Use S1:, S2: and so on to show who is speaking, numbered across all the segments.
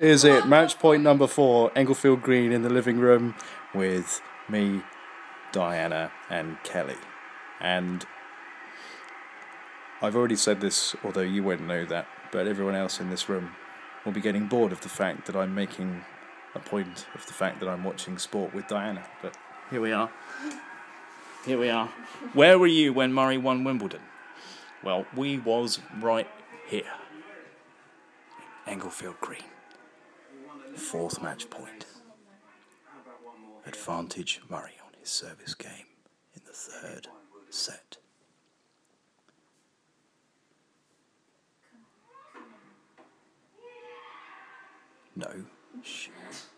S1: is it. Match point number 4, Englefield Green in the living room with me, Diana, and Kelly. And I've already said this, although you won't know that, but everyone else in this room will be getting bored of the fact that I'm making a point of the fact that I'm watching sport with Diana. But here we are. Here we are. Where were you when Murray won Wimbledon? Well, we was right here. Englefield Green. 4th match point. Advantage Murray on his service game in the 3rd set. No. Shit.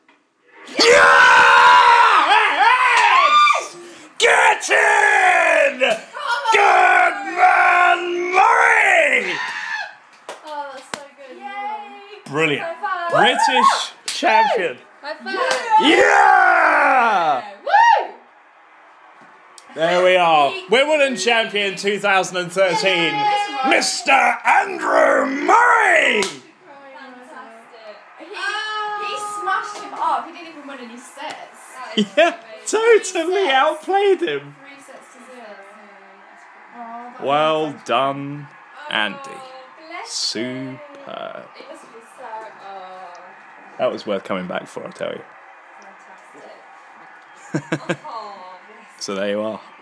S1: Yes! Get in! Good man, Murray!
S2: Oh, that's so good. Yay!
S1: Brilliant.
S2: High five.
S1: British champion.
S2: High five.
S1: Yeah!
S2: Woo!
S1: There we are. Wimbledon champion 2013, Mr. Andrew Murray!
S2: Fantastic. He smashed him up. He didn't even win any sets.
S1: Yeah, totally outplayed him.
S2: 3 sets to 0.
S1: Well done, Andy.
S2: Bless
S1: Superb.
S2: It must be so.
S1: That was worth coming back for, I tell you.
S2: Fantastic.
S1: So there you are.